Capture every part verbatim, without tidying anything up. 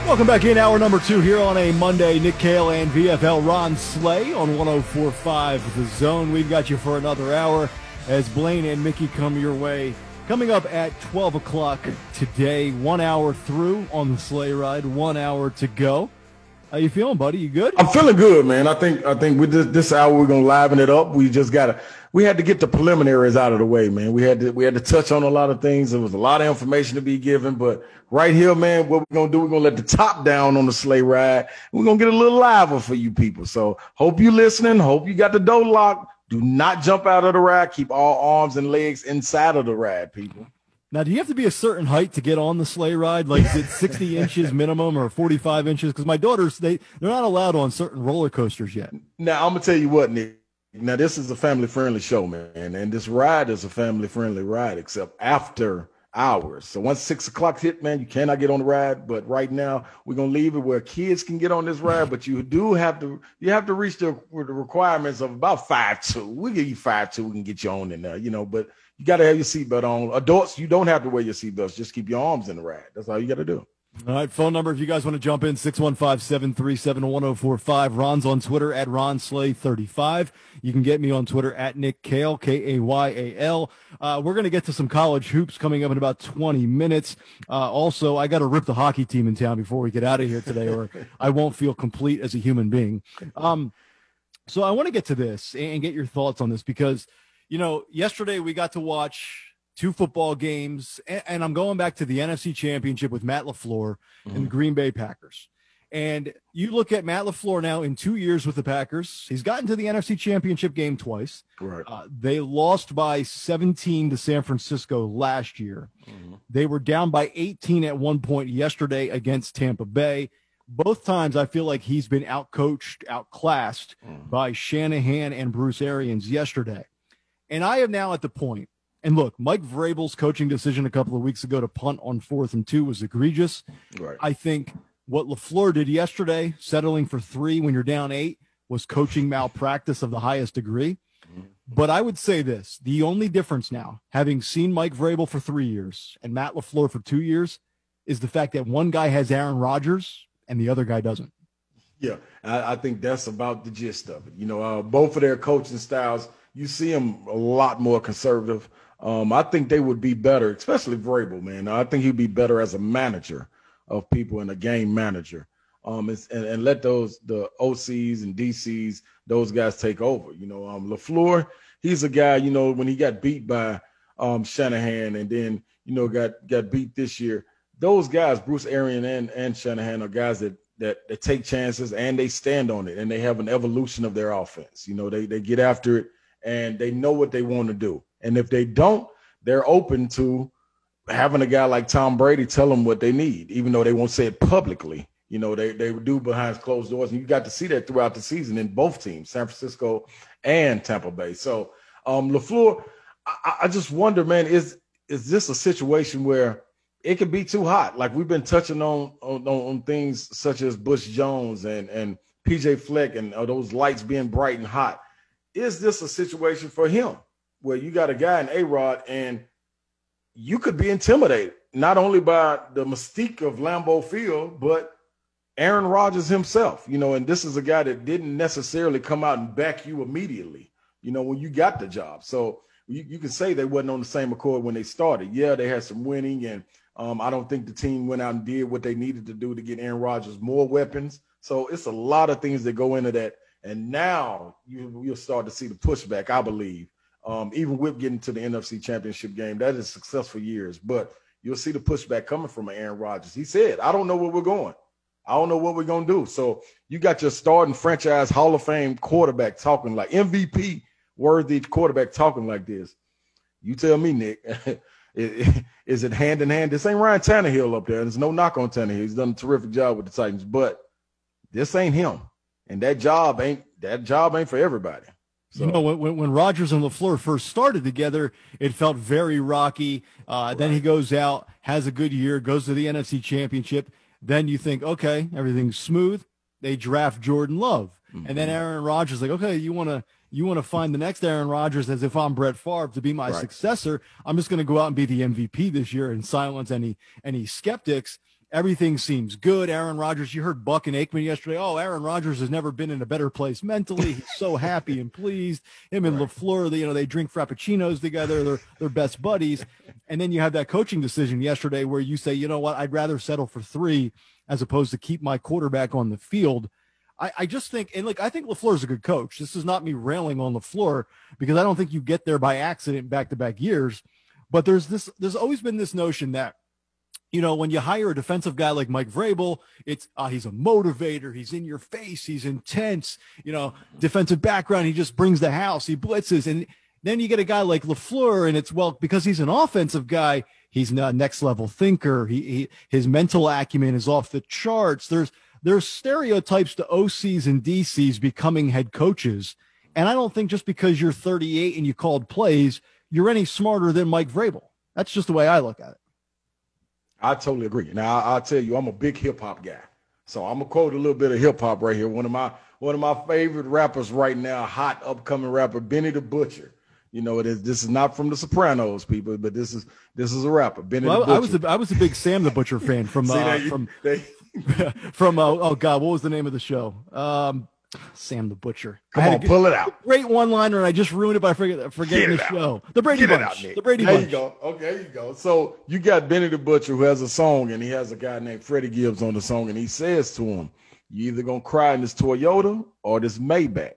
Welcome back in hour number two here on a Monday. Nick Kale and V F L Ron Slay on one oh four point five The Zone. We've got you for another hour as Blaine and Mickey come your way. Coming up at twelve o'clock today, one hour through on the sleigh ride, one hour to go. How you feeling, buddy? You good? I'm feeling good, man. I think I think with this, this hour we're gonna liven it up. We just gotta we had to get the preliminaries out of the way, man. We had to we had to touch on a lot of things. There was a lot of information to be given, but right here, man, what we're gonna do, we're gonna let the top down on the sleigh ride. We're gonna get a little liver for you people. So hope you listening. Hope you got the door locked. Do not jump out of the ride. Keep all arms and legs inside of the ride, people. Now, do you have to be a certain height to get on the sleigh ride? Like, is it sixty inches minimum or forty-five inches? Because my daughters, they, they're not allowed on certain roller coasters yet. Now, I'm going to tell you what, Nick. Now, this is a family-friendly show, man. And this ride is a family-friendly ride, except after hours. So once six o'clock hit, man, you cannot get on the ride. But right now, we're going to leave it where kids can get on this ride. But you do have to you have to reach the, the requirements of about five two. We'll give you five two. We can get you on in there, you know, but you got to have your seatbelt on. Adults, you don't have to wear your seatbelts. Just keep your arms in the ride. That's all you got to do. All right, phone number if you guys want to jump in, six one five, seven three seven, one oh four five. Ron's on Twitter at Ron Slay thirty-five. You can get me on Twitter at Nick Kale, K A Y A L. Uh, we're going to get to some college hoops coming up in about twenty minutes. Uh, also, I got to rip the hockey team in town before we get out of here today, or I won't feel complete as a human being. Um, so I want to get to this and get your thoughts on this because – you know, yesterday we got to watch two football games, and, and I'm going back to the N F C Championship with Matt LaFleur mm-hmm. and the Green Bay Packers. And you look at Matt LaFleur now in two years with the Packers. He's gotten to the N F C Championship game twice. Right. Uh, they lost by seventeen to San Francisco last year. Mm-hmm. They were down by eighteen at one point yesterday against Tampa Bay. Both times I feel like he's been outcoached, outclassed mm-hmm. by Shanahan and Bruce Arians yesterday. And I am now at the point, and look, Mike Vrabel's coaching decision a couple of weeks ago to punt on fourth and two was egregious. Right. I think what LaFleur did yesterday, settling for three when you're down eight, was coaching malpractice of the highest degree. Mm-hmm. But I would say this, the only difference now, having seen Mike Vrabel for three years and Matt LaFleur for two years, is the fact that one guy has Aaron Rodgers and the other guy doesn't. Yeah, I, I think that's about the gist of it. You know, uh, both of their coaching styles, you see them a lot more conservative. Um, I think they would be better, especially Vrabel, man. I think he'd be better as a manager of people and a game manager. Um, and, and let those, the O Cs and D Cs, those guys take over. You know, um, LaFleur, he's a guy, you know, when he got beat by um, Shanahan and then, you know, got, got beat this year, those guys, Bruce Arians and, and Shanahan, are guys that, that, that take chances and they stand on it and they have an evolution of their offense. You know, they, they get after it. And they know what they want to do. And if they don't, they're open to having a guy like Tom Brady tell them what they need, even though they won't say it publicly. You know, they, they do behind closed doors. And you got to see that throughout the season in both teams, San Francisco and Tampa Bay. So um, LaFleur, I, I just wonder, man, is is this a situation where it could be too hot? Like we've been touching on on, on things such as Bush Jones and, and P J Fleck and uh, those lights being bright and hot. Is this a situation for him where you got a guy in A-Rod and you could be intimidated, not only by the mystique of Lambeau Field, but Aaron Rodgers himself, you know, and this is a guy that didn't necessarily come out and back you immediately, you know, when you got the job. So you, you can say they wasn't on the same accord when they started. Yeah, they had some winning, and um, I don't think the team went out and did what they needed to do to get Aaron Rodgers more weapons. So it's a lot of things that go into that. And now you, you'll start to see the pushback, I believe, um, even with getting to the N F C Championship game. That is successful years. But you'll see the pushback coming from Aaron Rodgers. He said, I don't know where we're going. I don't know what we're going to do. So you got your starting franchise Hall of Fame quarterback talking like M V P-worthy quarterback talking like this. You tell me, Nick, is it hand in hand? This ain't Ryan Tannehill up there. There's no knock on Tannehill. He's done a terrific job with the Titans. But this ain't him. And that job ain't that job ain't for everybody. So. You know, when when Rodgers and LaFleur first started together, it felt very rocky. Uh, right. Then he goes out, has a good year, goes to the N F C Championship. Then you think, okay, everything's smooth. They draft Jordan Love, mm-hmm. and then Aaron Rodgers like, okay, you want to you want to find the next Aaron Rodgers as if I'm Brett Favre to be my right. successor. I'm just going to go out and be the M V P this year and silence any any skeptics. Everything seems good. Aaron Rodgers, you heard Buck and Aikman yesterday. Oh, Aaron Rodgers has never been in a better place mentally. He's so happy and pleased. Him and right. LaFleur, they, you know, they drink Frappuccinos together. They're, they're best buddies. And then you have that coaching decision yesterday where you say, you know what, I'd rather settle for three as opposed to keep my quarterback on the field. I, I just think, and like, I think LaFleur's a good coach. This is not me railing on LaFleur because I don't think you get there by accident back-to-back years. But there's this, there's always been this notion that, you know, when you hire a defensive guy like Mike Vrabel, it's uh, he's a motivator. He's in your face. He's intense. You know, defensive background. He just brings the house. He blitzes. And then you get a guy like LaFleur, and it's, well, because he's an offensive guy, he's a next level thinker. He, he his mental acumen is off the charts. There's there's stereotypes to O Cs and D Cs becoming head coaches. And I don't think just because you're thirty-eight and you called plays, you're any smarter than Mike Vrabel. That's just the way I look at it. I totally agree. Now, I'll tell you, I'm a big hip hop guy. So I'm going to quote a little bit of hip hop right here. One of my one of my favorite rappers right now, hot upcoming rapper, Benny the Butcher. You know, it is, this is not from the Sopranos, people, but this is this is a rapper, Benny well, the Butcher. I was a, I was a big Sam the Butcher fan from See, uh, you, from they, from uh, oh God, what was the name of the show? Um, Sam the Butcher. Come on, pull it out. Great one-liner, and I just ruined it by forget, forgetting the show. The Brady Get Bunch. Out, the Brady there Bunch. you go. Okay, there you go. So you got Benny the Butcher who has a song, and he has a guy named Freddie Gibbs on the song, and he says to him, "You either gonna cry in this Toyota or this Maybach."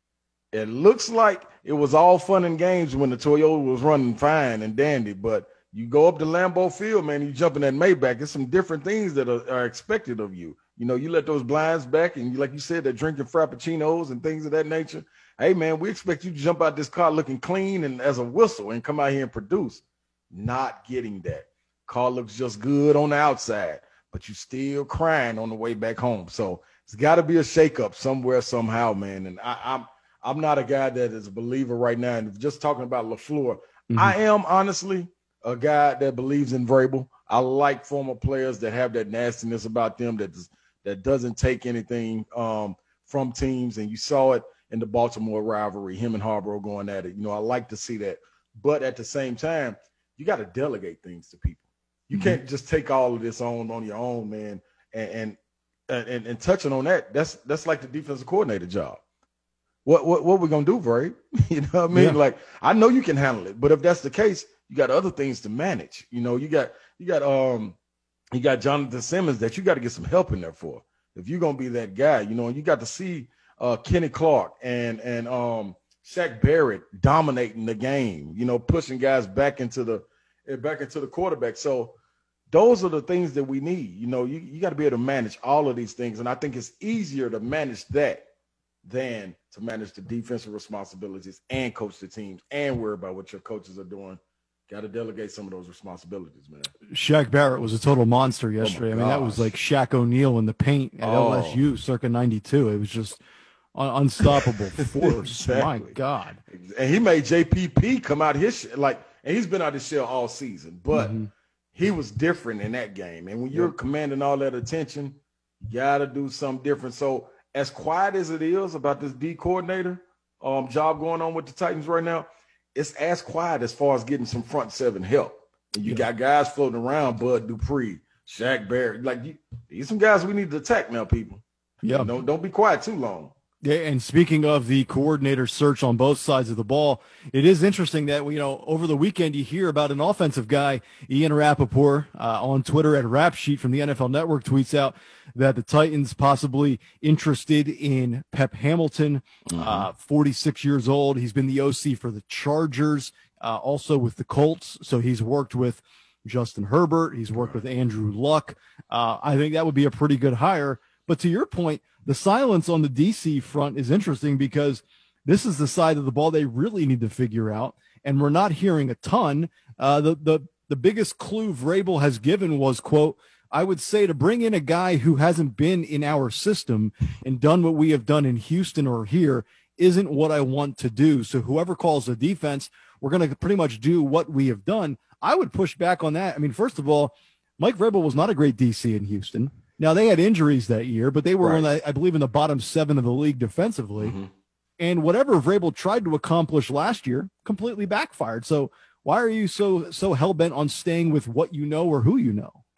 It looks like it was all fun and games when the Toyota was running fine and dandy, but you go up to Lambeau Field, man, you jump in that Maybach. There's some different things that are, are expected of you. You know, you let those blinds back, and you, like you said, they're drinking Frappuccinos and things of that nature. Hey, man, we expect you to jump out this car looking clean and as a whistle and come out here and produce. Not getting that. Car looks just good on the outside, but you still crying on the way back home. So it's got to be a shakeup somewhere, somehow, man. And I, I'm I'm not a guy that is a believer right now. And just talking about LaFleur, mm-hmm. I am honestly a guy that believes in Vrabel. I like former players that have that nastiness about them that does, that doesn't take anything um, from teams. And you saw it in the Baltimore rivalry, him and Harbaugh going at it. You know, I like to see that. But at the same time, you got to delegate things to people. You mm-hmm. can't just take all of this on on your own, man. And and and, and touching on that, that's that's like the defensive coordinator job. What what what we gonna do, Bray? You know what I mean? Yeah. Like, I know you can handle it, but if that's the case, you got other things to manage. You know, you got you got um you got Jonathan Simmons that you got to get some help in there for. If you're gonna be that guy, you know, and you got to see uh, Kenny Clark and and um, Shaq Barrett dominating the game. You know, pushing guys back into the back into the quarterback. So those are the things that we need. You know, you, you got to be able to manage all of these things, and I think it's easier to manage that than to manage the defensive responsibilities and coach the teams and worry about what your coaches are doing. Got to delegate some of those responsibilities, man. Shaq Barrett was a total monster yesterday. Oh I mean, that was like Shaq O'Neal in the paint at oh. L S U circa ninety-two. It was just un- unstoppable force. Exactly. My God. And he made J P P come out his sh- like, and he's been out his shell all season, but mm-hmm. he was different in that game. And when you're yep. commanding all that attention, you got to do something different. So as quiet as it is about this D coordinator um, job going on with the Titans right now, it's as quiet as far as getting some front seven help. And you yeah. got guys floating around, Bud Dupree, Shaq Barrett. Like, you, these some guys we need to attack now, people. Yeah. Don't, don't be quiet too long. Yeah, and speaking of the coordinator search on both sides of the ball, it is interesting that, you know, over the weekend you hear about an offensive guy, Ian Rappaport, uh, on Twitter at Rap Sheet from the N F L Network tweets out that the Titans possibly interested in Pep Hamilton, mm-hmm. uh, forty-six years old. He's been the O C for the Chargers, uh, also with the Colts. So he's worked with Justin Herbert. He's worked with Andrew Luck. Uh, I think that would be a pretty good hire. But to your point, the silence on the D C front is interesting because this is the side of the ball they really need to figure out, and we're not hearing a ton. Uh, the the the biggest clue Vrabel has given was, quote, I would say to bring in a guy who hasn't been in our system and done what we have done in Houston or here isn't what I want to do. So whoever calls the defense, we're going to pretty much do what we have done. I would push back on that. I mean, first of all, Mike Vrabel was not a great D C in Houston. Now, they had injuries that year, but they were, right. in the, I believe, in the bottom seven of the league defensively. Mm-hmm. And whatever Vrabel tried to accomplish last year completely backfired. So why are you so so hell-bent on staying with what you know or who you know?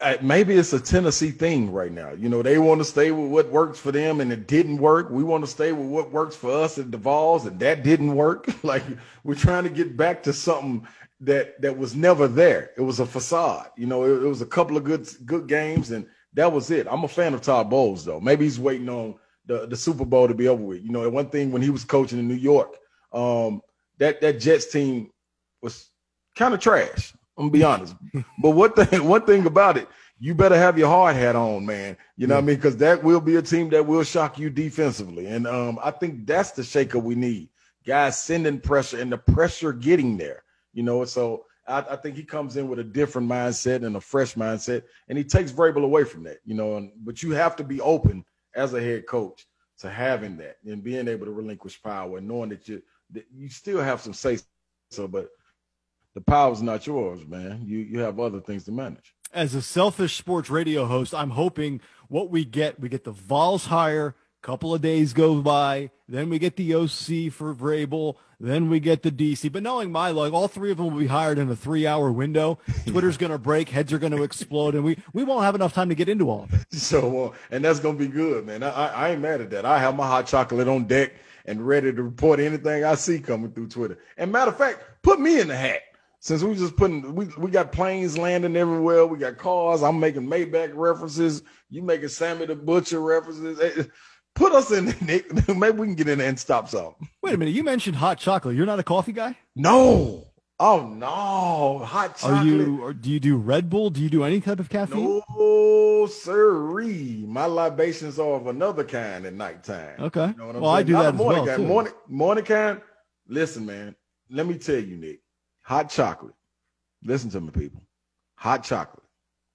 uh, maybe it's a Tennessee thing right now. You know, they want to stay with what works for them, and it didn't work. We want to stay with what works for us at the Vols, and that didn't work. Like, we're trying to get back to something that that was never there. It was a facade. You know, it, it was a couple of good good games, and that was it. I'm a fan of Todd Bowles, though. Maybe he's waiting on the, the Super Bowl to be over with. You know, one thing when he was coaching in New York, um, that that Jets team was kind of trash. I'm gonna be honest. But one thing, one thing about it, you better have your hard hat on, man. You know yeah. what I mean? Because that will be a team that will shock you defensively. And um, I think that's the shaker we need. Guys sending pressure and the pressure getting there. You know, so I, I think he comes in with a different mindset and a fresh mindset, and he takes Vrabel away from that. You know, and, but you have to be open as a head coach to having that and being able to relinquish power and knowing that you that you still have some say so, but the power's not yours, man. You you have other things to manage. As a selfish sports radio host, I'm hoping what we get, we get the Vols hire, couple of days go by, then we get the O C for Vrabel, then we get the D C. But knowing my luck, all three of them will be hired in a three-hour window. Twitter's going to break, heads are going to explode, and we, we won't have enough time to get into all of it. So, uh, and that's going to be good, man. I, I, I ain't mad at that. I have my hot chocolate on deck and ready to report anything I see coming through Twitter. And matter of fact, put me in the hat. Since we just putting, we, we got planes landing everywhere. We got cars. I'm making Maybach references. You making Sammy the Butcher references. Put us in, Nick. Maybe we can get in there and stop something. Wait a minute. You mentioned hot chocolate. You're not a coffee guy? No. Oh, no. Hot chocolate. Are you, or do you do Red Bull? Do you do any type of caffeine? No, sirree. My libations are of another kind at nighttime. Okay. You know what I'm well, saying? I do Not that as morning well, kind. too. Morning, morning kind. Listen, man. Let me tell you, Nick. Hot chocolate. Listen to me, people. Hot chocolate.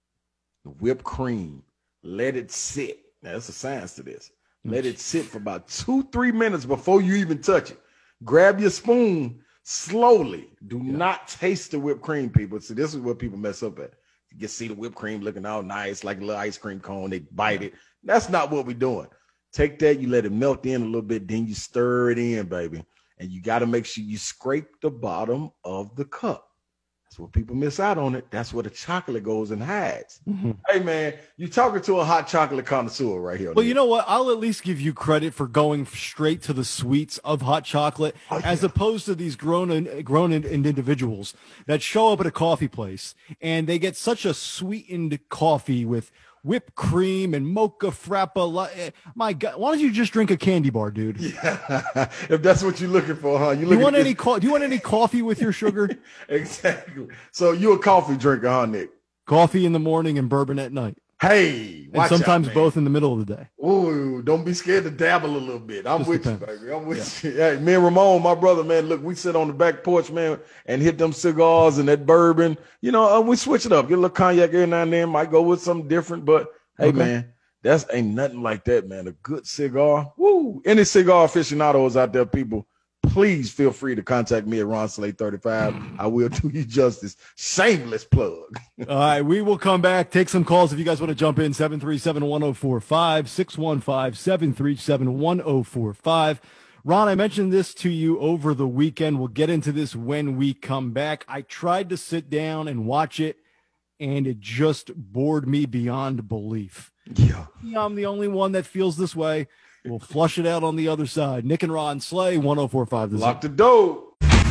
Whipped cream. Let it sit. Now, there's a science to this. Let it sit for about two, three minutes before you even touch it. Grab your spoon slowly. Do yeah. not taste the whipped cream, people. See, this is what people mess up at. You can see the whipped cream looking all nice, like a little ice cream cone. They bite it. That's not what we're doing. Take that, you let it melt in a little bit, then you stir it in, baby. And you got to make sure you scrape the bottom of the cup. That's what people miss out on it. That's where the chocolate goes and hides. Mm-hmm. Hey, man, you're talking to a hot chocolate connoisseur right here. Well, Nick. You know what? I'll at least give you credit for going straight to the sweets of hot chocolate, oh, yeah. as opposed to these grown and grown in, in individuals that show up at a coffee place and they get such a sweetened coffee with whipped cream and mocha frappa. My God, why don't you just drink a candy bar, dude? Yeah, if that's what you're looking for, huh? You, you want any? Co- do you want any coffee with your sugar? Exactly. So you a coffee drinker, huh, Nick? Coffee in the morning and bourbon at night. Hey, watch and sometimes out, both in the middle of the day. Ooh, don't be scared to dabble a little bit. I'm just with depends. you, baby. I'm with yeah. you. Hey, me and Ramon, my brother, man, look, we sit on the back porch, man, and hit them cigars and that bourbon. You know, uh, we switch it up. Get a little cognac every now and then. Might go with something different, but hey, okay. man, that's ain't nothing like that, man. A good cigar. Woo. Any cigar aficionados out there, people, please feel free to contact me at Ron Slay thirty-five. I will do you justice. Shameless plug. All right, we will come back. Take some calls if you guys want to jump in. seven three seven, one oh four five, six one five, seven three seven, one oh four five. Ron, I mentioned this to you over the weekend. We'll get into this when we come back. I tried to sit down and watch it, and it just bored me beyond belief. Yeah. I'm the only one that feels this way. We'll flush it out on the other side. Nick and Ron Slay, one oh four five. Lock the door.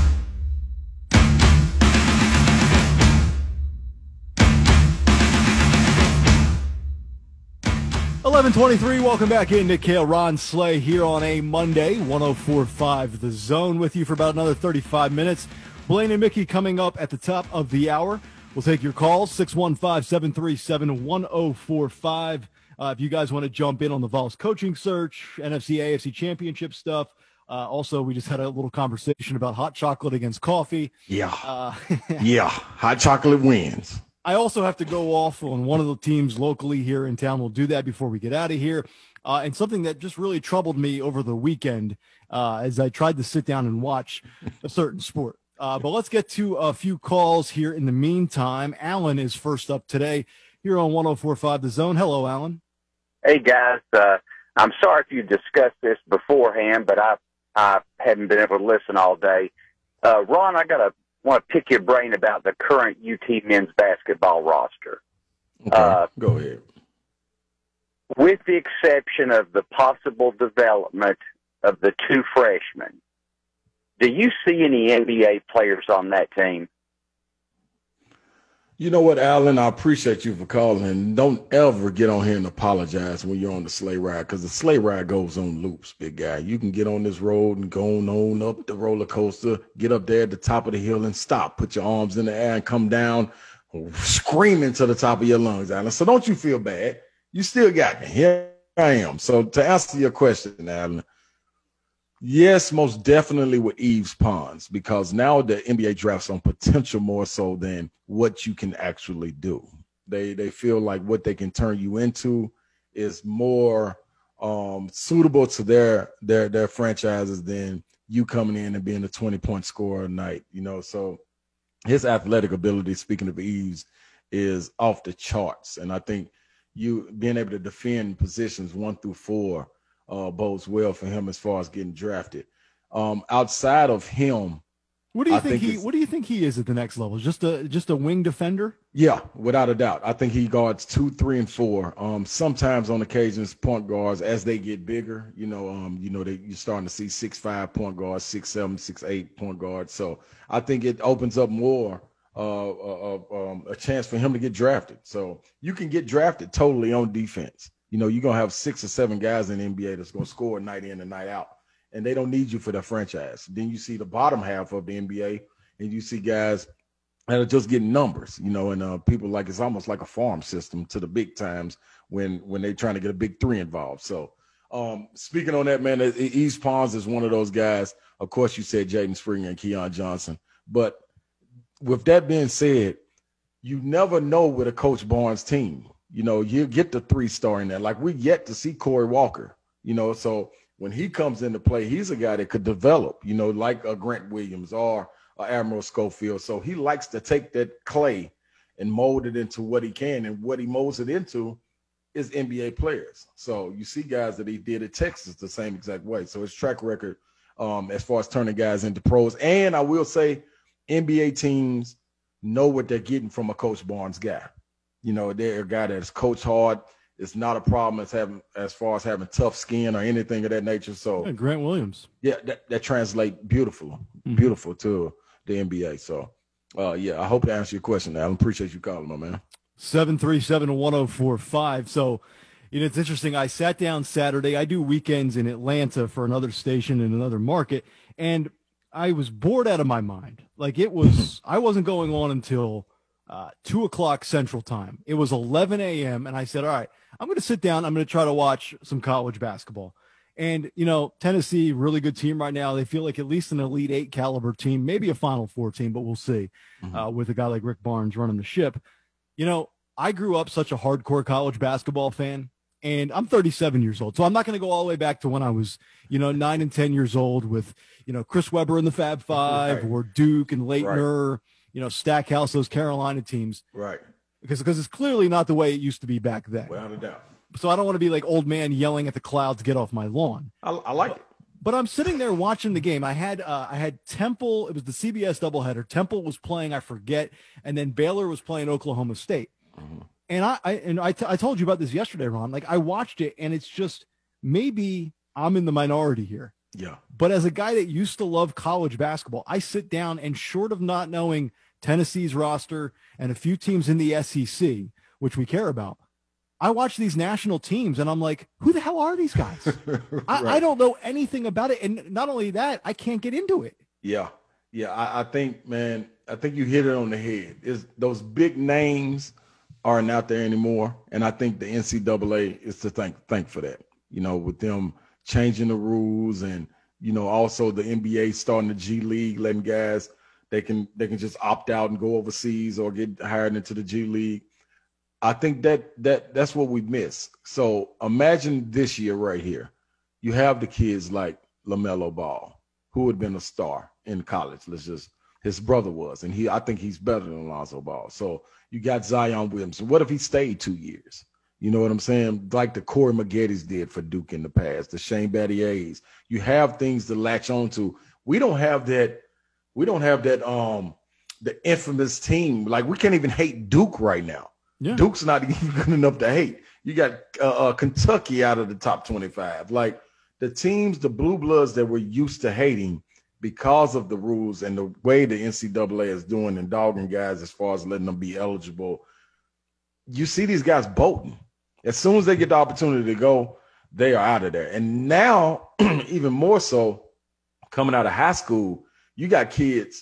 eleven twenty-three, welcome back in. Nick Kale, Ron Slay here on a Monday, one oh four five The Zone with you for about another thirty-five minutes. Blaine and Mickey coming up at the top of the hour. We'll take your calls, six one five, seven three seven, one oh four five. Uh, if you guys want to jump in on the Vols coaching search, N F C, A F C championship stuff. Uh, also, we just had a little conversation about hot chocolate against coffee. Yeah. Uh, yeah. Hot chocolate wins. I also have to go off on one of the teams locally here in town. We'll do that before we get out of here. Uh, and something that just really troubled me over the weekend uh, as I tried to sit down and watch a certain sport. Uh, but let's get to a few calls here in the meantime. Alan is first up today here on one oh four five The Zone. Hello, Alan. Hey, guys. Uh, I'm sorry if you discussed this beforehand, but I I hadn't been able to listen all day. Uh, Ron, I got to want to pick your brain about the current U T men's basketball roster. Okay, Uh, go ahead. with the exception of the possible development of the two freshmen, do you see any N B A players on that team? You know what, Alan? I appreciate you for calling. And don't ever get on here and apologize when you're on the sleigh ride, because the sleigh ride goes on loops, big guy. You can get on this road and go on up the roller coaster, get up there at the top of the hill and stop. Put your arms in the air and come down screaming to the top of your lungs, Alan. So don't you feel bad. You still got me. Here I am. So to answer your question, Alan, yes, most definitely with Yves Pons, because now the N B A drafts on potential more so than what you can actually do. They they feel like what they can turn you into is more um, suitable to their their their franchises than you coming in and being a twenty-point scorer a night. You know, so his athletic ability, speaking of Yves, is off the charts. And I think you being able to defend positions one through four Uh, bodes well for him as far as getting drafted. Um, outside of him, What do you I think, think he? What do you think he is at the next level? Just a just a wing defender? yeah, without a doubt, I think he guards two, three, and four. Um, sometimes on occasions, point guards as they get bigger. You know, um, you know, they, you're starting to see six five point guards, six seven, six eight point guards. So I think it opens up more uh, uh, uh, um, a chance for him to get drafted. So you can get drafted totally on defense. You know, you're going to have six or seven guys in the N B A that's going to score night in and night out, and they don't need you for their franchise. Then you see the bottom half of the N B A, and you see guys that are just getting numbers, you know, and uh, people like it's almost like a farm system to the big times when when they're trying to get a big three involved. So um, speaking on that, man, Yves Pons is one of those guys. Of course, you said Jaden Springer and Keon Johnson. But with that being said, you never know with a Coach Barnes team. You know, you get the three-star in there. Like, we yet to see Corey Walker, you know. So when he comes into play, he's a guy that could develop, you know, like a Grant Williams or a Admiral Schofield. So he likes to take that clay and mold it into what he can. And what he molds it into is N B A players. So you see guys that he did at Texas the same exact way. So his track record um, as far as turning guys into pros. And I will say N B A teams know what they're getting from a Coach Barnes guy. You know, they're a guy that's coach hard. It's not a problem as having as far as having tough skin or anything of that nature. So Yeah, Grant Williams. yeah, that, that translates beautiful, Mm-hmm. beautiful to the N B A. So uh, yeah, I hope to answer your question, Alan. Appreciate you calling, my man. seven three seven, one oh four five. So, you know, it's interesting. I sat down Saturday. I do weekends in Atlanta for another station in another market, and I was bored out of my mind. Like, it was, I wasn't going on until uh, two o'clock Central Time. It was eleven a.m., and I said, all right, I'm going to sit down. I'm going to try to watch some college basketball. And, you know, Tennessee, really good team right now. They feel like at least an Elite Eight caliber team, maybe a Final Four team, but we'll see Mm-hmm. uh, with a guy like Rick Barnes running the ship. You know, I grew up such a hardcore college basketball fan, and I'm thirty-seven years old. So I'm not going to go all the way back to when I was, you know, nine and ten years old with, you know, Chris Webber and the Fab Five, Right. or Duke and Leitner, you know, Stackhouse, those Carolina teams, Right. because because it's clearly not the way it used to be back then. Without a doubt. So I don't want to be like old man yelling at the clouds, get off my lawn. I, I like it. But I'm sitting there watching the game. I had uh, I had Temple. It was the C B S doubleheader. Temple was playing, I forget, and then Baylor was playing Oklahoma State. Mm-hmm. And I, I and I, t- I told you about this yesterday, Ron. Like, I watched it, and it's just, maybe I'm in the minority here. Yeah. But as a guy that used to love college basketball, I sit down and, short of not knowing Tennessee's roster and a few teams in the S E C, which we care about, I watch these national teams and I'm like, who the hell are these guys? I, I don't know anything about it. And not only that, I can't get into it. Yeah. Yeah. I, I think, man, I think you hit it on the head. Is those big names aren't out there anymore. And I think the N C double A is to thank thank for that, you know, with them changing the rules, and, you know, also the N B A starting the G League, letting guys, they can they can just opt out and go overseas or get hired into the G League. I think that that that's what we miss. So imagine this year right here. You have the kids like LaMelo Ball, who had been a star in college. Let's just, his brother was, and he I think he's better than Lonzo Ball. So you got Zion Williamson. What if he stayed two years? You know what I'm saying? Like the Corey Maggettis did for Duke in the past, the Shane Battiers. You have things to latch on to. We don't have that. We don't have that. Um, the infamous team. Like, we can't even hate Duke right now. Yeah. Duke's not even good enough to hate. You got uh, uh, Kentucky out of the top twenty-five. Like the teams, the blue bloods that we're used to hating because of the rules and the way the N C double A is doing and dogging guys as far as letting them be eligible. You see these guys bolting. As soon as they get the opportunity to go, they are out of there. And now, even more so, coming out of high school, you got kids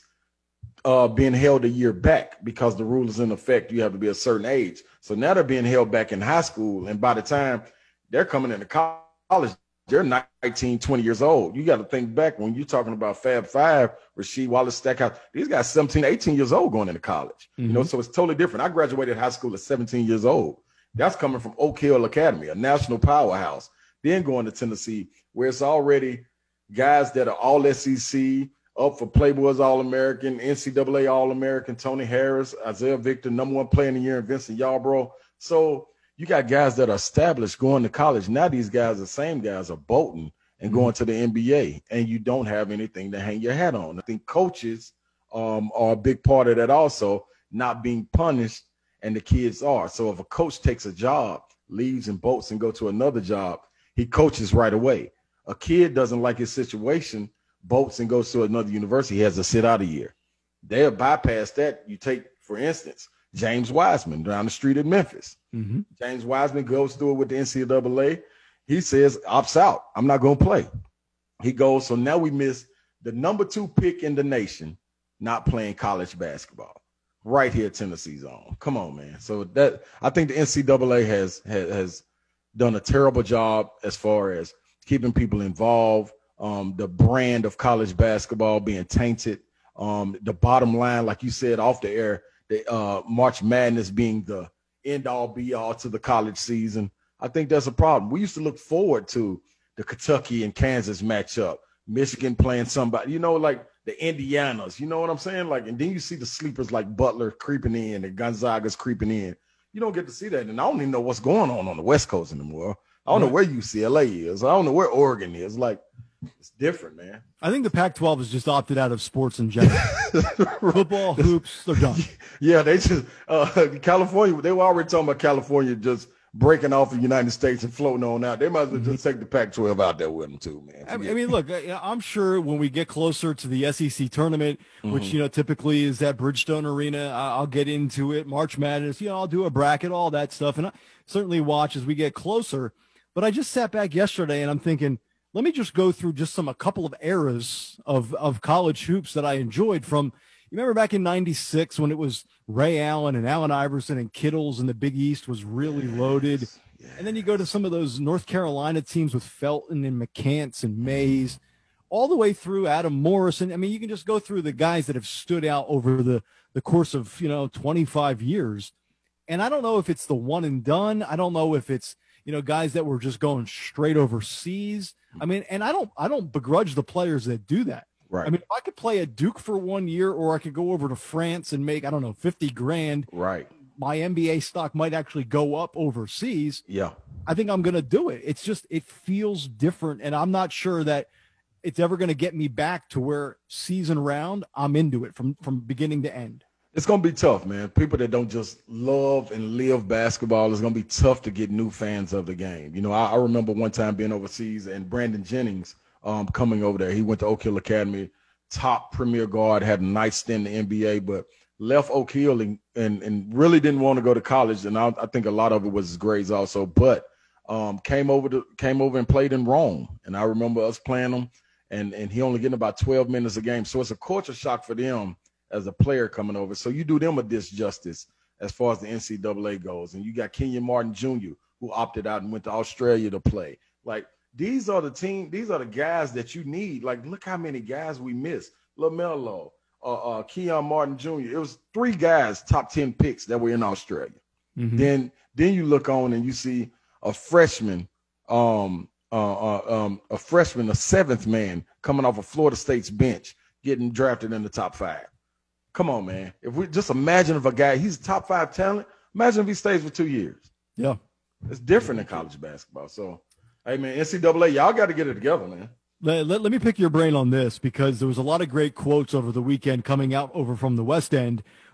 uh, being held a year back because the rule is in effect. You have to be a certain age. So now they're being held back in high school. And by the time they're coming into college, they're nineteen, twenty years old. You got to think back when you're talking about Fab Five, Rasheed Wallace, Stackhouse. These guys seventeen, eighteen years old going into college. Mm-hmm. You know, so it's totally different. I graduated high school at seventeen years old. That's coming from Oak Hill Academy, a national powerhouse. Then going to Tennessee, where it's already guys that are all S E C, up for Playboy's All-American, N C double A All-American, Tony Harris, Isaiah Victor, number one player in the year, and Vincent Yarbrough. So you got guys that are established going to college. Now these guys, the same guys, are bolting and going to the N B A, and you don't have anything to hang your hat on. I think coaches um, are a big part of that also, not being punished, and the kids are. So if a coach takes a job, leaves and bolts and go to another job, he coaches right away. A kid doesn't like his situation, bolts and goes to another university, he has to sit out a year. They'll bypass that. You take, for instance, James Wiseman down the street in Memphis. Mm-hmm. James Wiseman goes through it with the N C double A. He says, opts out. I'm not going to play. He goes, so now we miss the number two pick in the nation not playing college basketball right here at Tennessee's own. Come on, man. So that I think the N C double A has, has, has done a terrible job as far as keeping people involved, um, the brand of college basketball being tainted, um, the bottom line, like you said off the air, the uh, March Madness being the end-all, be-all to the college season. I think that's a problem. We used to look forward to the Kentucky and Kansas matchup, Michigan playing somebody, you know, like the Indianas, you know what I'm saying? Like, and then you see the sleepers like Butler creeping in and Gonzaga's creeping in. You don't get to see that. And I don't even know what's going on on the West Coast anymore. I don't know where U C L A is. I don't know where Oregon is. Like, it's different, man. I think the Pac twelve has just opted out of sports in general. Football, hoops, they're done. Yeah, they just uh, California. They were already talking about California just breaking off the United States and floating on out. They might as well just take the Pac twelve out there with them too, man. I mean, I mean, look, I'm sure when we get closer to the S E C tournament, mm-hmm. which you know typically is at Bridgestone Arena, I'll get into it. March Madness, you know, I'll do a bracket, all that stuff, and I certainly watch as we get closer. But I just sat back yesterday and I'm thinking, let me just go through just some a couple of eras of of college hoops that I enjoyed. From, you remember back in ninety-six when it was Ray Allen and Allen Iverson and Kittles and the Big East was really yes, loaded. Yes. And then you go to some of those North Carolina teams with Felton and McCants and Mays, all the way through Adam Morrison. I mean, you can just go through the guys that have stood out over the, the course of, you know, twenty-five years. And I don't know if it's the one and done. I don't know if it's, you know, guys that were just going straight overseas. I mean, and I don't, I don't begrudge the players that do that. Right. I mean, if I could play at Duke for one year, or I could go over to France and make, I don't know, fifty grand. Right. My N B A stock might actually go up overseas. Yeah. I think I'm going to do it. It's just, it feels different. And I'm not sure that it's ever going to get me back to where season round I'm into it from, from beginning to end. It's going to be tough, man. People that don't just love and live basketball, it's going to be tough to get new fans of the game. You know, I, I remember one time being overseas and Brandon Jennings um, coming over there. He went to Oak Hill Academy, top premier guard, had a nice stint in the N B A, but left Oak Hill and, and, and really didn't want to go to college. And I, I think a lot of it was his grades also, but um, came over to came over and played in Rome. And I remember us playing him, and, and he only getting about twelve minutes a game. So it's a culture shock for them as a player coming over. So you do them a disjustice as far as the N C double A goes. And you got Kenyon Martin Junior, who opted out and went to Australia to play. Like, these are the team, these are the guys that you need. Like, look how many guys we missed. LaMelo, uh, uh, Kenyon Martin Junior It was three guys, top ten picks that were in Australia. Mm-hmm. Then then you look on and you see a freshman, um, uh, uh, um, a freshman, a seventh man coming off of Florida State's bench, getting drafted in the top five. Come on, man. If we just imagine if a guy, he's top five talent, imagine if he stays for two years. Yeah. It's different in college basketball. So, hey, man, N C double A, y'all got to get it together, man. Let, let, let me pick your brain on this, because there was a lot of great quotes over the weekend coming out over from the West End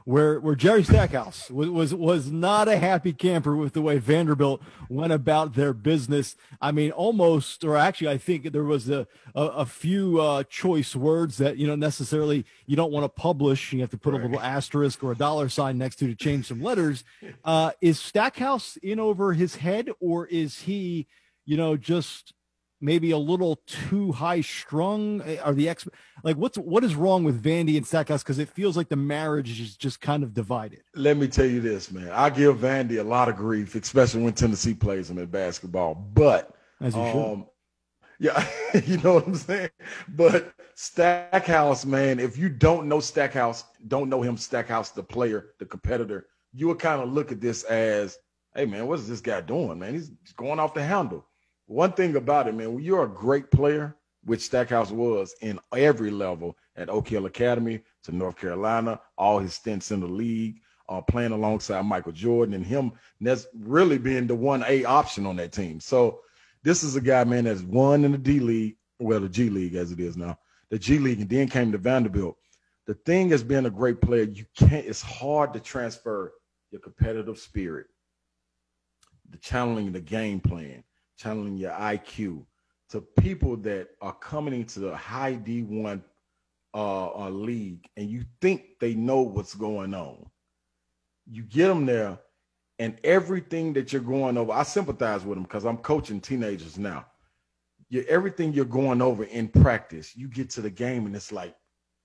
where where Jerry Stackhouse was, was was not a happy camper with the way Vanderbilt went about their business. I mean, almost, or actually, I think there was a a, a few uh, choice words that you know necessarily you don't want to publish. You have to put right. a little asterisk or a dollar sign next to to change some letters. Uh, is Stackhouse in over his head, or is he, you know, just maybe a little too high strung? Are the ex like what's what is wrong with Vandy and Stackhouse? Because it feels like the marriage is just kind of divided. Let me tell you this, man. I give Vandy a lot of grief, especially when Tennessee plays him in basketball. But as you um, should. Yeah, you know what I'm saying. But Stackhouse, man, if you don't know Stackhouse, don't know him, Stackhouse, the player, the competitor, you would kind of look at this as, hey, man, what is this guy doing, man? He's going off the handle. One thing about it, man, when you're a great player, which Stackhouse was in every level at Oak Hill Academy to North Carolina, all his stints in the league, uh, playing alongside Michael Jordan and him, and that's really being the one A option on that team. So this is a guy, man, that's won in the D League, well, the G League as it is now, the G League, and then came to Vanderbilt. The thing as being a great player, you can't, it's hard to transfer your competitive spirit, the channeling the game plan, channeling your I Q to people that are coming into the high D one uh, uh, league, and you think they know what's going on. You get them there, and everything that you're going over, I sympathize with them because I'm coaching teenagers now. You, everything you're going over in practice, you get to the game, and it's like,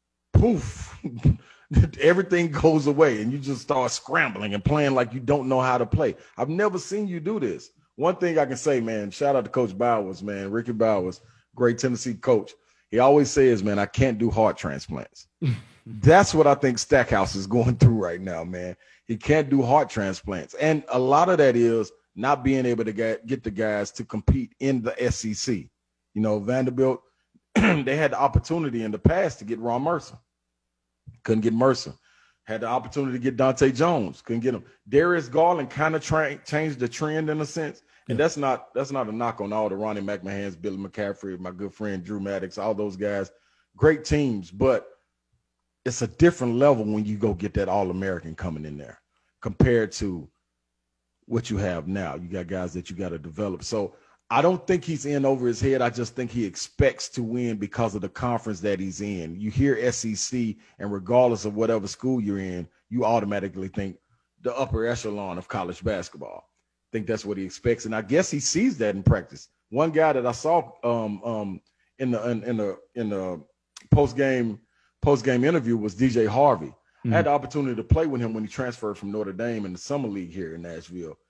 poof, everything goes away, and you just start scrambling and playing like you don't know how to play. I've never seen you do this. One thing I can say, man, shout out to Coach Bowers, man, Ricky Bowers, great Tennessee coach. He always says, man, I can't do heart transplants. That's what I think Stackhouse is going through right now, man. He can't do heart transplants. And a lot of that is not being able to get, get the guys to compete in the S E C. You know, Vanderbilt, they had the opportunity in the past to get Ron Mercer. Couldn't get Mercer. Had the opportunity to get Dante Jones. Couldn't get him. Darius Garland kind of tra- changed the trend in a sense. And that's not that's not a knock on all the Ronnie McMahons, Billy McCaffrey, my good friend Drew Maddox, all those guys. Great teams, but it's a different level when you go get that All-American coming in there compared to what you have now. You got guys that you got to develop. So I don't think he's in over his head. I just think he expects to win because of the conference that he's in. You hear S E C, and regardless of whatever school you're in, you automatically think the upper echelon of college basketball. I think that's what he expects, and I guess he sees that in practice. One guy that I saw um, um, in the in, in the in the post game post game interview was D J Harvey. Mm-hmm. I had the opportunity to play with him when he transferred from Notre Dame in the summer league here in Nashville.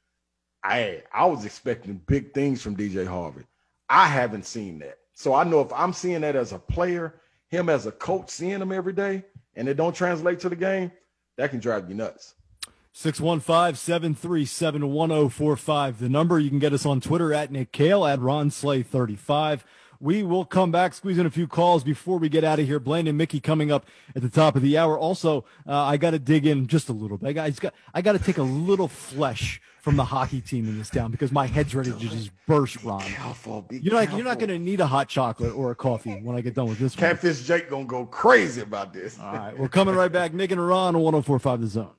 I I was expecting big things from D J Harvey. I haven't seen that, so I know if I'm seeing that as a player, him as a coach, seeing him every day, and it don't translate to the game, that can drive you nuts. six one five, seven three seven, one oh four five. The number. You can get us on Twitter at Nick Kale, at Ron Slay thirty-five. We will come back, squeeze in a few calls before we get out of here. Blaine and Mickey coming up at the top of the hour. Also, uh, I got to dig in just a little bit. I got, got, I got to take a little flesh from the hockey team in this town because my head's ready to just burst, Ron. Be careful, be you're, like, careful. You're not going to need a hot chocolate or a coffee when I get done with this one. Catfish Jake going to go crazy about this. All right, we're coming right back. Nick and Ron on one oh four point five The Zone.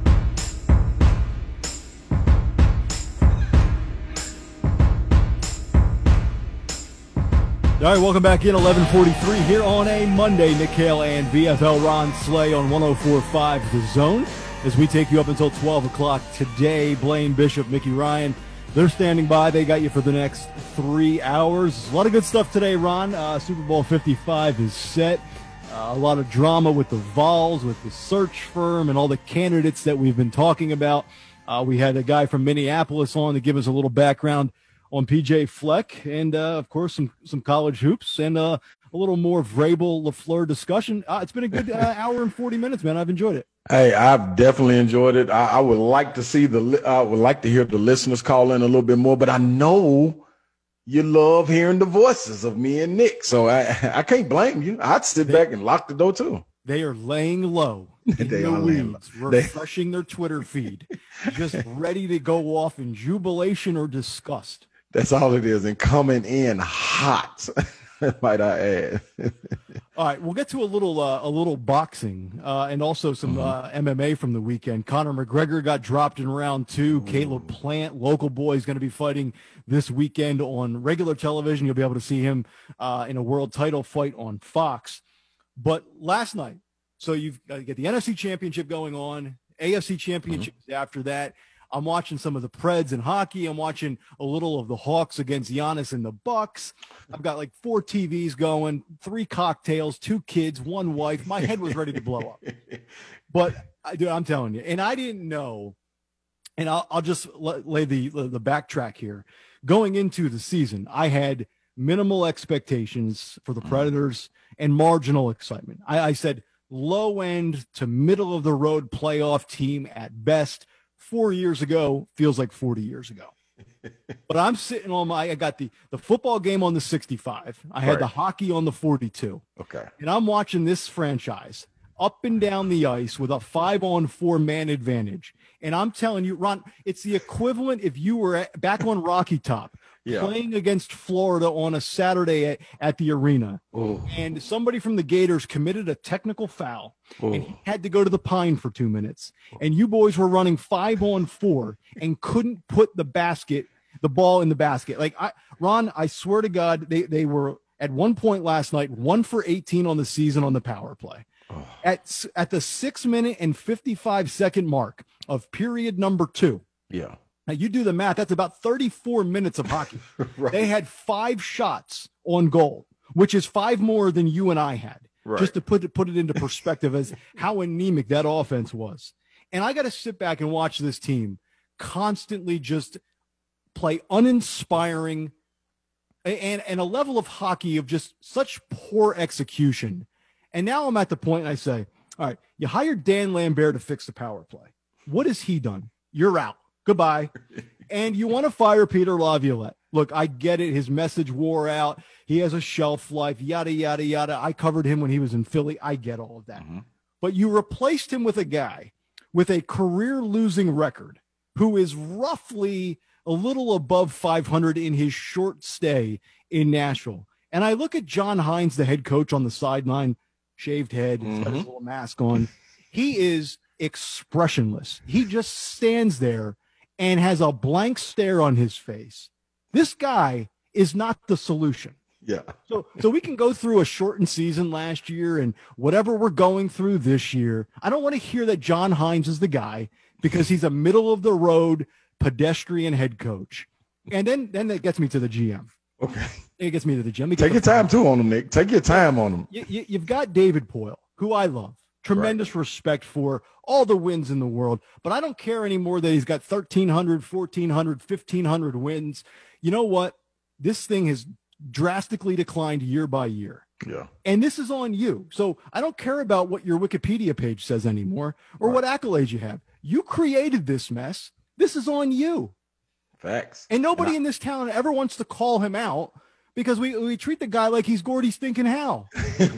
All right, welcome back in, eleven forty-three here on a Monday. Nick Kale and V F L Ron Slay on one oh four point five The Zone. As we take you up until twelve o'clock today, Blaine Bishop, Mickey Ryan, they're standing by. They got you for the next three hours. A lot of good stuff today, Ron. Uh, Super Bowl fifty-five is set. Uh, a lot of drama with the Vols, with the search firm, and all the candidates that we've been talking about. Uh, we had a guy from Minneapolis on to give us a little background on P J Fleck, and uh, of course some some college hoops, and uh, a little more Vrabel LaFleur discussion. Uh, it's been a good uh, hour and forty minutes, man. I've enjoyed it. Hey, I've definitely enjoyed it. I, I would like to see the I would like to hear the listeners call in a little bit more, but I know you love hearing the voices of me and Nick, so I I can't blame you. I'd sit they, back and lock the door too. They are laying low in they the are weeds, low. refreshing their Twitter feed, just ready to go off in jubilation or disgust. That's all it is, and coming in hot, might I add. All right, we'll get to a little uh, a little boxing uh, and also some Mm-hmm. uh, M M A from the weekend. Conor McGregor got dropped in round two. Caleb Plant, local boy, is going to be fighting this weekend on regular television. You'll be able to see him uh, in a world title fight on Fox. But last night, so you've got to get the N F C Championship going on, A F C Championships mm-hmm. after that. I'm watching some of the Preds in hockey. I'm watching a little of the Hawks against Giannis and the Bucks. I've got like four T Vs going, three cocktails, two kids, one wife. My head was ready to blow up. But I, dude, I'm telling you, and I didn't know. And I'll, I'll just lay the the backtrack here. Going into the season, I had minimal expectations for the Predators and marginal excitement. I, I said low end to middle of the road playoff team at best. Four years ago feels like forty years ago. But I'm sitting on my, I got the, the football game on the sixty-five. I had right. the hockey on the forty-two. Okay. And I'm watching this franchise up and down the ice with a five on four man advantage. And I'm telling you, Ron, it's the equivalent if you were at, back on Rocky Top yeah. playing against Florida on a Saturday at, at the arena. Ooh. And somebody from the Gators committed a technical foul. Ooh. And he had to go to the Pine for two minutes. And you boys were running five on four and couldn't put the basket, the ball in the basket. Like, I, Ron, I swear to God, they, they were at one point last night, one for eighteen on the season on the power play. Oh. At, at the six minute and fifty-five second mark of period number two. Yeah. Now you do the math. That's about thirty-four minutes of hockey. Right. They had five shots on goal, which is five more than you and I had. Right. Just to put it, put it into perspective as how anemic that offense was. And I got to sit back and watch this team constantly just play uninspiring and, and a level of hockey of just such poor execution. And now I'm at the point and I say, all right, you hired Dan Lambert to fix the power play. What has he done? You're out. Goodbye. And you want to fire Peter Laviolette. Look, I get it. His message wore out. He has a shelf life, yada, yada, yada. I covered him when he was in Philly. I get all of that. Mm-hmm. But you replaced him with a guy with a career-losing record who is roughly a little above five hundred in his short stay in Nashville. And I look at John Hines, the head coach on the sideline, shaved head, mm-hmm. he's got his little mask on. He is expressionless. He just stands there and has a blank stare on his face. This guy is not the solution. Yeah. So so we can go through a shortened season last year and whatever we're going through this year. I don't want to hear that John Hines is the guy because he's a middle of the road pedestrian head coach. And then then that gets me to the G M. Okay. It gets me to the G M. Take your time too on him, Nick. Take your time on him. You, you, you've got David Poile, who I love. Tremendous right. respect for all the wins in the world, but I don't care anymore that he's got thirteen hundred, fourteen hundred, fifteen hundred wins. You know what? This thing has drastically declined year by year. Yeah. And this is on you. So I don't care about what your Wikipedia page says anymore or right. what accolades you have. You created this mess. This is on you. Facts. And nobody and I- in this town ever wants to call him out. Because we, we treat the guy like he's Gordy Stinking Hal.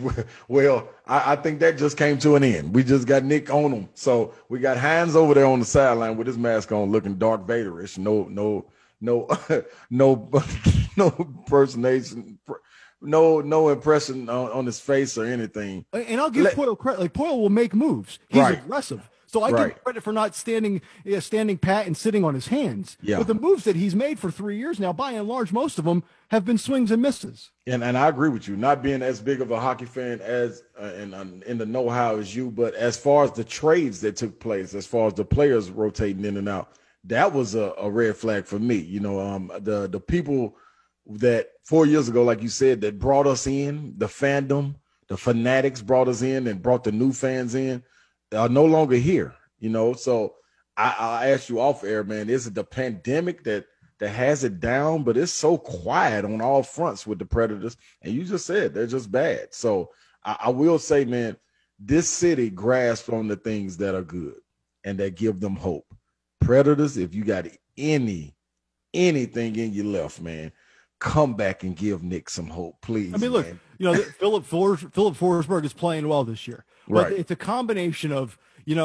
Well, I, I think that just came to an end. We just got Nick on him. So we got Hines over there on the sideline with his mask on looking Darth Vader-ish. No, no, no, no, no impersonation, no, no impression on, on his face or anything. And I'll give Let, Poile credit. Like Poile will make moves. He's right. aggressive. So I right. give credit for not standing yeah, standing pat and sitting on his hands. Yeah. But the moves that he's made for three years now, by and large, most of them have been swings and misses. And and I agree with you, not being as big of a hockey fan as uh, and uh, in the know-how as you, but as far as the trades that took place, as far as the players rotating in and out, that was a, a red flag for me. You know, um, the the people that four years ago, like you said, that brought us in, the fandom, the fanatics brought us in and brought the new fans in, are no longer here, you know. So I, I asked you off air, man, is it the pandemic that that has it down? But it's so quiet on all fronts with the Predators. And you just said they're just bad. So I, I will say, man, this city grasps on the things that are good and that give them hope. Predators, if you got any anything in your left, man, come back and give Nick some hope, please. I mean, look, man. you know, Philip Fors- Philip Forsberg is playing well this year. But right. It's a combination of, you know,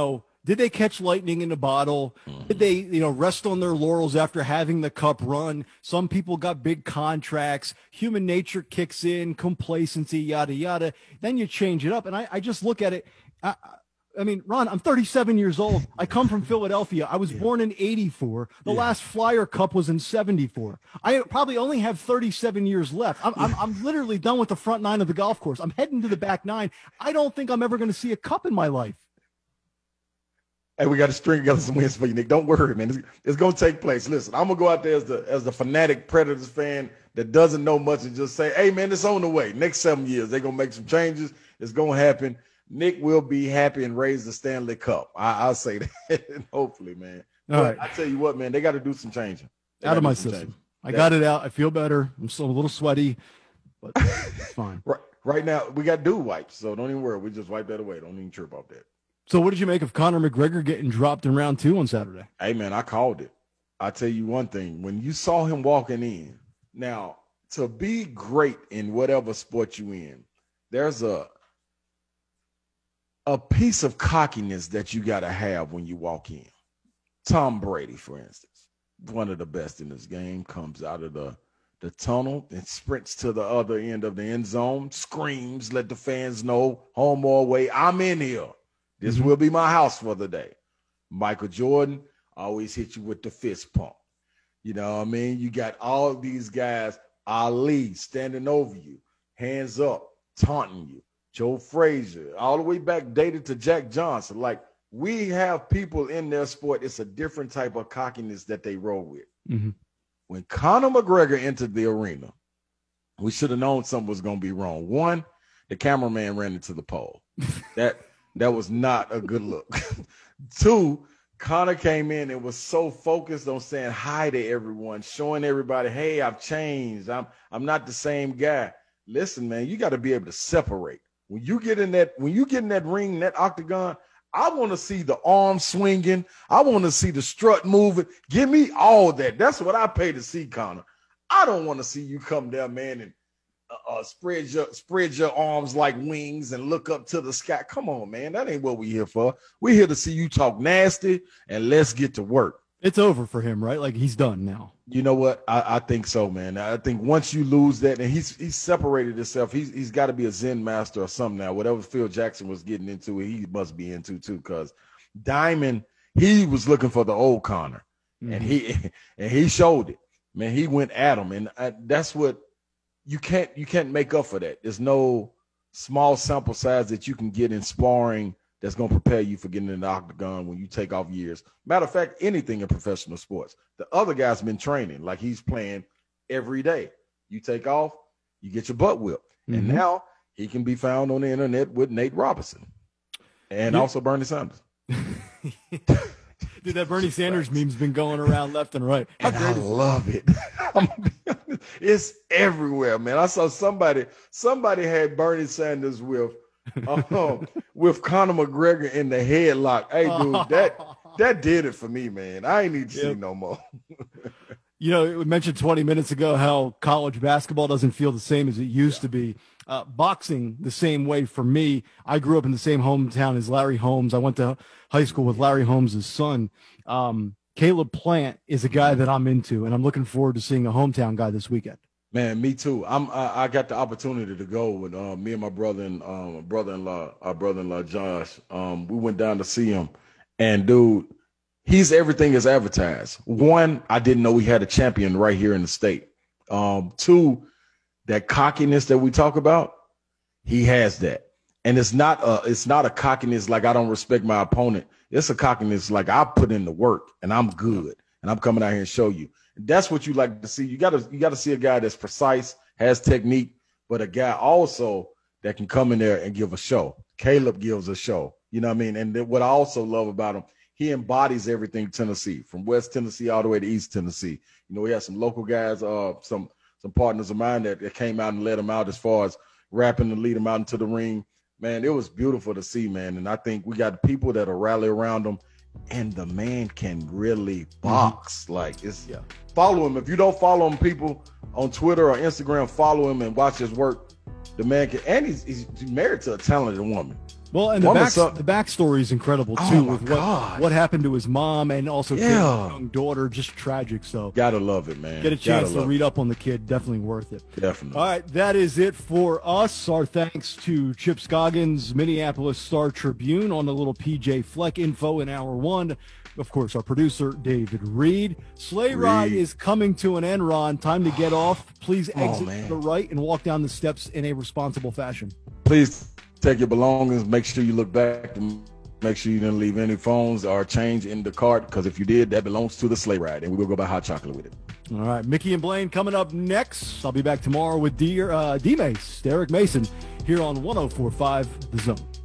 Did they catch lightning in a bottle? Did they, you know, rest on their laurels after having the cup run? Some people got big contracts. Human nature kicks in, complacency, yada, yada. Then you change it up. And I, I just look at it. I, I mean, Ron, I'm thirty-seven years old. I come from Philadelphia. I was yeah. born in eighty-four. The yeah. last Flyer Cup was in seventy-four. I probably only have thirty-seven years left. I'm, yeah. I'm, I'm literally done with the front nine of the golf course. I'm heading to the back nine. I don't think I'm ever going to see a cup in my life. Hey, we got to string together some wins for you, Nick. Don't worry, man. It's, it's going to take place. Listen, I'm going to go out there as the as the fanatic Predators fan that doesn't know much and just say, hey, man, it's on the way. Next seven years, they're going to make some changes. It's going to happen. Nick will be happy and raise the Stanley Cup. I, I'll say that. Hopefully, man. All right. I tell you what, man, they got to do some changing. They out of my system. Changing. I got it out. I feel better. I'm still a little sweaty, but it's fine. Right, right now, we got dew wipes, so don't even worry. We just wipe that away. Don't even trip off that. So what did you make of Conor McGregor getting dropped in round two on Saturday? Hey, man, I called it. I tell you one thing. When you saw him walking in, now, to be great in whatever sport you in, there's a a piece of cockiness that you got to have when you walk in. Tom Brady, for instance, one of the best in this game, comes out of the, the tunnel and sprints to the other end of the end zone, screams, let the fans know, home or away, I'm in here. This will be my house for the day. Michael Jordan always hit you with the fist pump. You know what I mean? You got all these guys, Ali standing over you, hands up, taunting you. Joe Frazier, all the way back dated to Jack Johnson. Like, we have people in their sport. It's a different type of cockiness that they roll with. Mm-hmm. When Conor McGregor entered the arena, we should have known something was going to be wrong. One, the cameraman ran into the pole. That that was not a good look. Two, Conor came in and was so focused on saying hi to everyone, showing everybody, hey, I've changed. I'm I'm not the same guy. Listen, man, you got to be able to separate. When you get in that, when you get in that ring, that octagon, I want to see the arm swinging. I want to see the strut moving. Give me all that. That's what I pay to see, Conor. I don't want to see you come there, man, and uh, uh, spread your spread your arms like wings and look up to the sky. Come on, man. That ain't what we here for. We're here to see you talk nasty, and let's get to work. It's over for him, right? Like, he's done now. You know what? I, I think so, man. I think once you lose that, and he's he's separated himself, he's he's got to be a Zen master or something now. Whatever Phil Jackson was getting into, he must be into too. Because Diamond, he was looking for the old Conor, mm-hmm. and he and he showed it. Man, he went at him, and I, that's what you can't you can't make up for that. There's no small sample size that you can get in sparring that's going to prepare you for getting in the octagon when you take off years. Matter of fact, anything in professional sports. The other guy's been training like he's playing every day. You take off, you get your butt whipped. Mm-hmm. And now he can be found on the internet with Nate Robinson and yeah. also Bernie Sanders. Dude, that Bernie Sanders meme's been going around left and right. And I love it. It's everywhere, man. I saw somebody, somebody had Bernie Sanders with um, with Conor McGregor in the headlock. Hey, dude, that that did it for me, man. I ain't need to yep. see no more. You know, we mentioned twenty minutes ago how college basketball doesn't feel the same as it used yeah. to be. Uh, boxing, the same way for me. I grew up in the same hometown as Larry Holmes. I went to high school with Larry Holmes' son. Um, Caleb Plant is a guy that I'm into, and I'm looking forward to seeing a hometown guy this weekend. Man, me too. I'm. I, I got the opportunity to go with uh, me and my brother and um, brother-in-law, our brother-in-law Josh. Um, we went down to see him, and dude, he's everything is advertised. One, I didn't know we had a champion right here in the state. Um, two, that cockiness that we talk about, he has that, and it's not a. It's not a cockiness like I don't respect my opponent. It's a cockiness like I put in the work and I'm good, and I'm coming out here and show you. That's what you like to see. You gotta you gotta see a guy that's precise, has technique, but a guy also that can come in there and give a show. Caleb gives a show. You know what I mean? And what I also love about him, he embodies everything Tennessee, from West Tennessee all the way to East Tennessee. You know, we have some local guys, uh, some some partners of mine that, that came out and led him out as far as rapping and lead him out into the ring. Man, it was beautiful to see, man. And I think we got people that'll rally around him. And the man can really box. Mm-hmm. Like, it's yeah. Follow him. If you don't follow him, people on Twitter or Instagram, follow him and watch his work. The man can, and he's, he's married to a talented woman. Well, and the Woman back, suck- the backstory is incredible too, Oh, my with what, gosh. what happened to his mom and also his Yeah. young daughter. Just tragic. So Gotta love it, man. get a chance Gotta to love read up on the kid. Definitely worth it. it. Definitely. All right, that is it for us. Our thanks to Chip Scoggins, Minneapolis Star Tribune, on the little P J Fleck info in hour one. Of course, our producer, David Reed. Sleigh Ride Reed. is coming to an end, Ron. Time to get off. Please Oh, exit man. to the right and walk down the steps in a responsible fashion. Please take your belongings. Make sure you look back and make sure you didn't leave any phones or change in the cart, because if you did, that belongs to the Sleigh Ride, and we will go buy hot chocolate with it. All right, Mickey and Blaine coming up next. I'll be back tomorrow with D, uh, D-Mace, Derek Mason, here on one oh four point five The Zone.